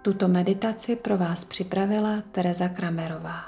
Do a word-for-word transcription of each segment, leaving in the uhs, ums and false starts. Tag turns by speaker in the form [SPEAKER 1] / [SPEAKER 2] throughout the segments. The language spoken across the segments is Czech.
[SPEAKER 1] Tuto meditaci pro vás připravila Tereza Kramerová.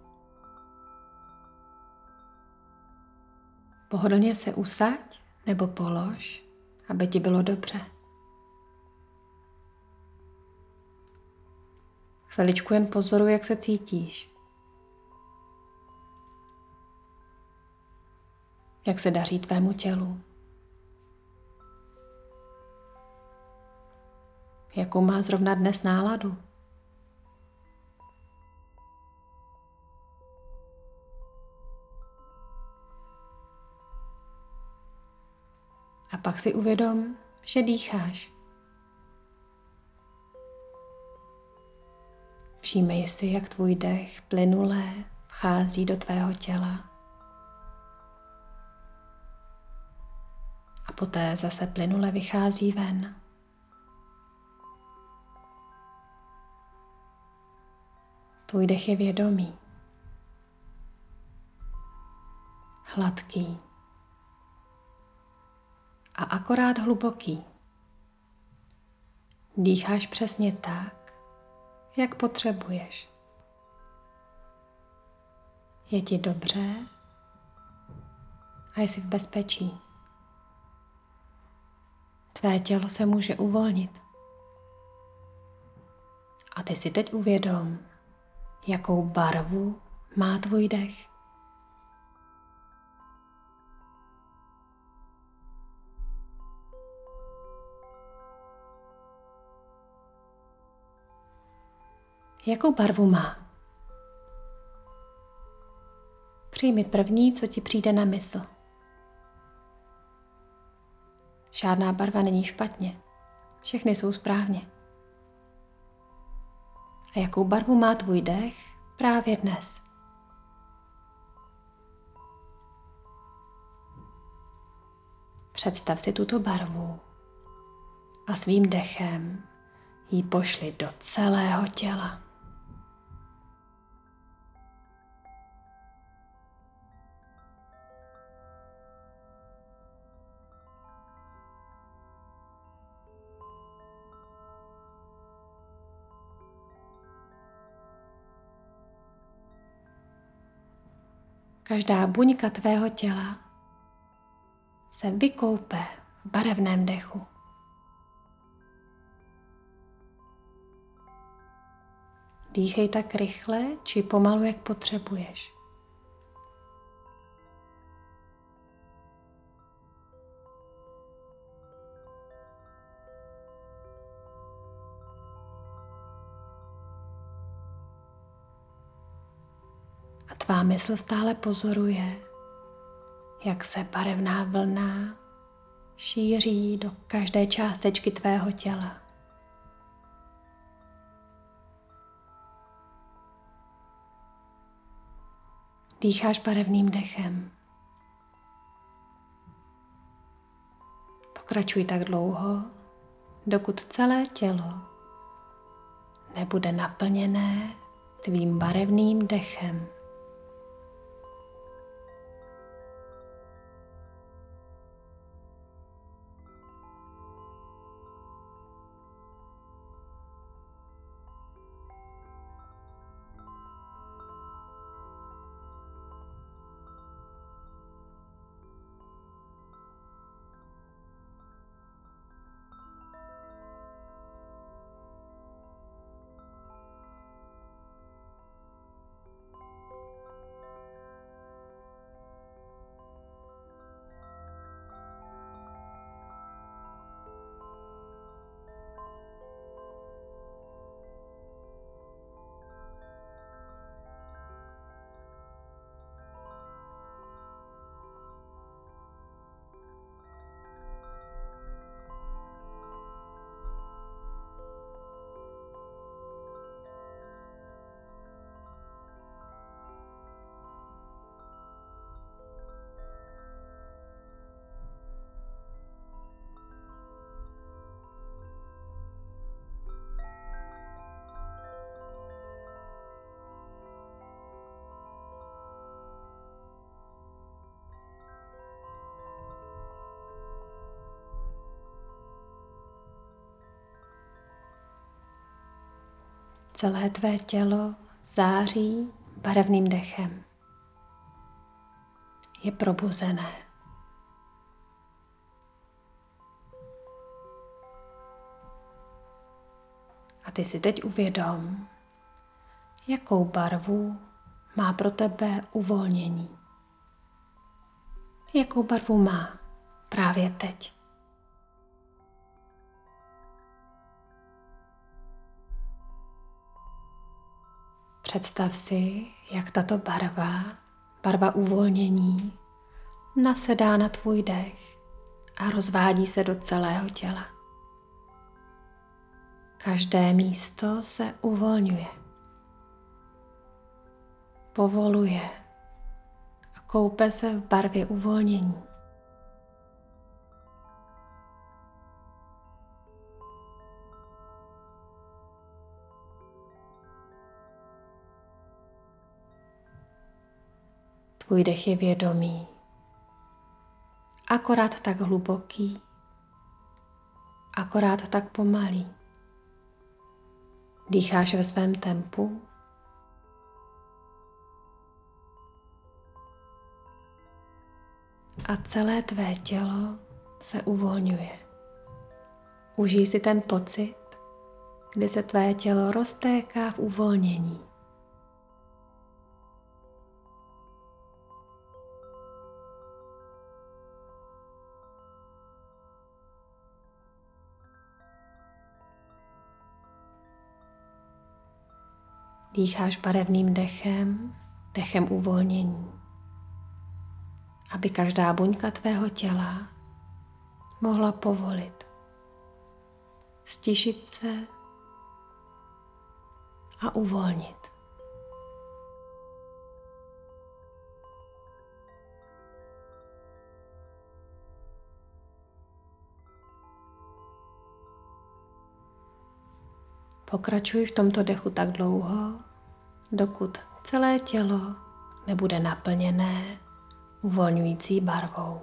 [SPEAKER 1] Pohodlně se usaď nebo polož, aby ti bylo dobře. Chviličku jen pozoruj, jak se cítíš. Jak se daří tvému tělu. Jakou má zrovna dnes náladu. A pak si uvědom, že dýcháš. Všímej si, jak tvůj dech plynule vchází do tvého těla. A poté zase plynule vychází ven. Tvůj dech je vědomý, hladký a akorát hluboký. Dýcháš přesně tak, jak potřebuješ. Je ti dobře a jsi v bezpečí. Tvé tělo se může uvolnit. A ty si teď uvědom, jakou barvu má tvůj dech. Jakou barvu má? Přijmi první, co ti přijde na mysl. Žádná barva není špatně. Všechny jsou správně. A jakou barvu má tvůj dech právě dnes? Představ si tuto barvu a svým dechem ji pošli do celého těla. Každá buňka tvého těla se vykoupe v barevném dechu. Dýchej tak rychle či pomalu, jak potřebuješ. A tvá mysl stále pozoruje, jak se barevná vlna šíří do každé částečky tvého těla. Dýcháš barevným dechem. Pokračuj tak dlouho, dokud celé tělo nebude naplněné tvým barevným dechem. Celé tvé tělo září barevným dechem. Je probuzené. A ty si teď uvědom, jakou barvu má pro tebe uvolnění. Jakou barvu má právě teď. Představ si, jak tato barva, barva uvolnění, nasedá na tvůj dech a rozvádí se do celého těla. Každé místo se uvolňuje, povoluje a koupe se v barvě uvolnění. Tvůj dech je vědomý, akorát tak hluboký, akorát tak pomalý. Dýcháš ve svém tempu a celé tvé tělo se uvolňuje. Užij si ten pocit, kdy se tvé tělo roztéká v uvolnění. Dýcháš barevným dechem, dechem uvolnění, aby každá buňka tvého těla mohla povolit, stišit se a uvolnit. Pokračuj v tomto dechu tak dlouho, dokud celé tělo nebude naplněné uvolňující barvou.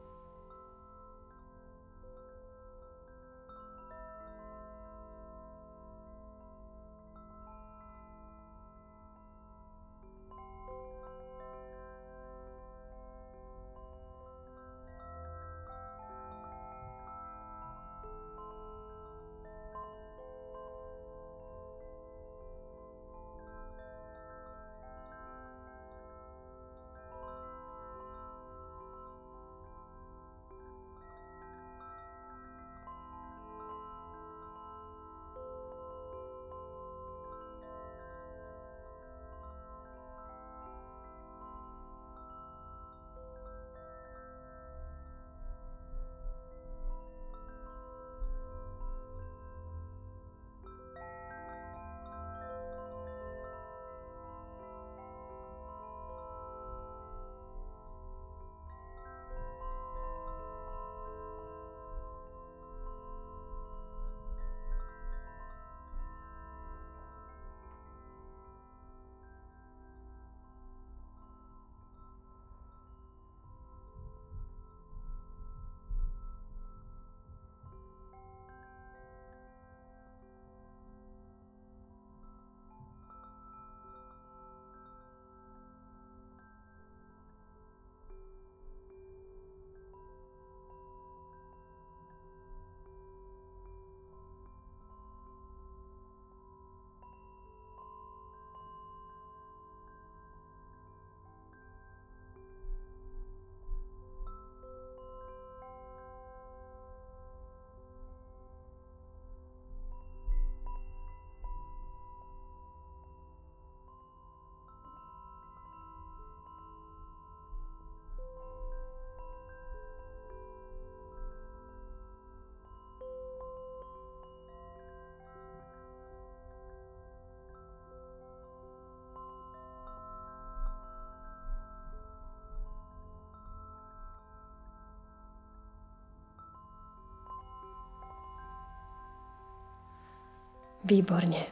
[SPEAKER 1] Výborně.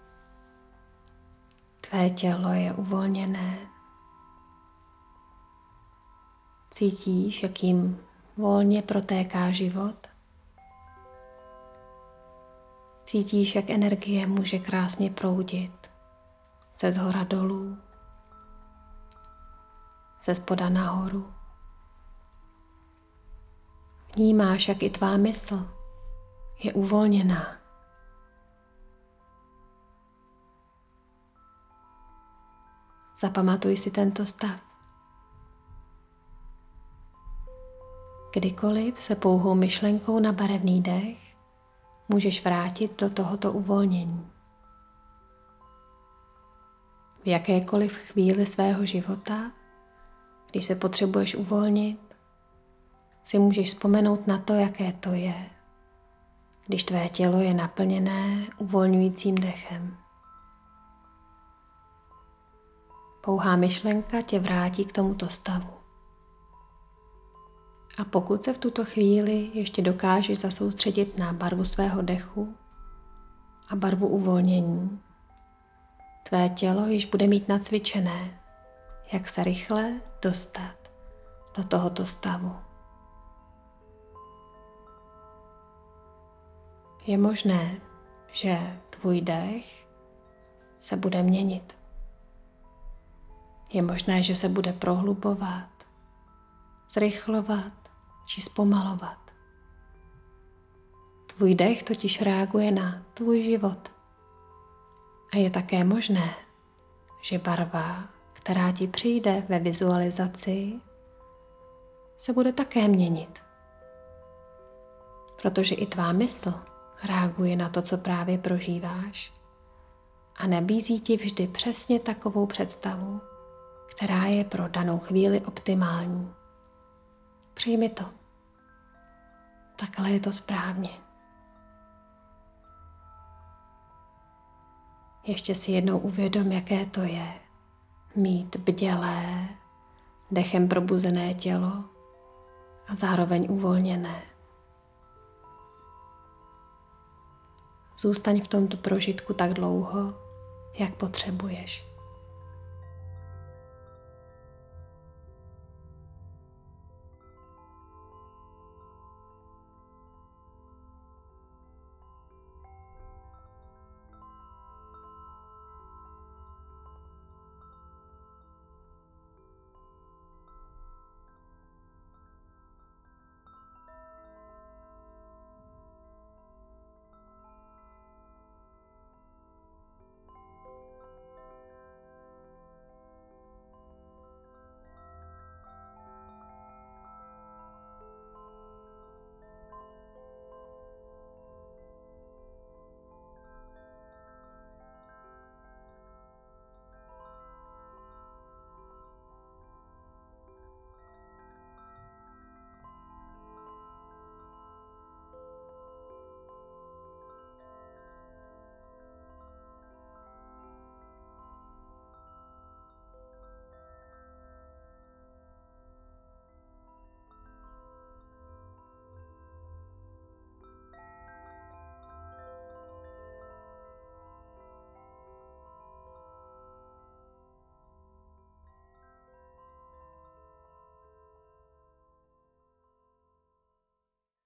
[SPEAKER 1] Tvé tělo je uvolněné. Cítíš, jakým volně protéká život. Cítíš, jak energie může krásně proudit ze zhora dolů, ze spoda nahoru. Vnímáš, jak i tvá mysl je uvolněná. Zapamatuj si tento stav. Kdykoliv se pouhou myšlenkou na barevný dech můžeš vrátit do tohoto uvolnění. V jakékoliv chvíli svého života, když se potřebuješ uvolnit, si můžeš vzpomenout na to, jaké to je, když tvé tělo je naplněné uvolňujícím dechem. Pouhá myšlenka tě vrátí k tomuto stavu. A pokud se v tuto chvíli ještě dokážeš zasoustředit na barvu svého dechu a barvu uvolnění, tvé tělo již bude mít nacvičené, jak se rychle dostat do tohoto stavu. Je možné, že tvůj dech se bude měnit. Je možné, že se bude prohlubovat, zrychlovat či zpomalovat. Tvůj dech totiž reaguje na tvůj život. A je také možné, že barva, která ti přijde ve vizualizaci, se bude také měnit. Protože i tvá mysl reaguje na to, co právě prožíváš a nabízí ti vždy přesně takovou představu, která je pro danou chvíli optimální. Přijmi to. Takhle je to správně. Ještě si jednou uvědom, jaké to je mít bdělé, dechem probuzené tělo a zároveň uvolněné. Zůstaň v tomto prožitku tak dlouho, jak potřebuješ.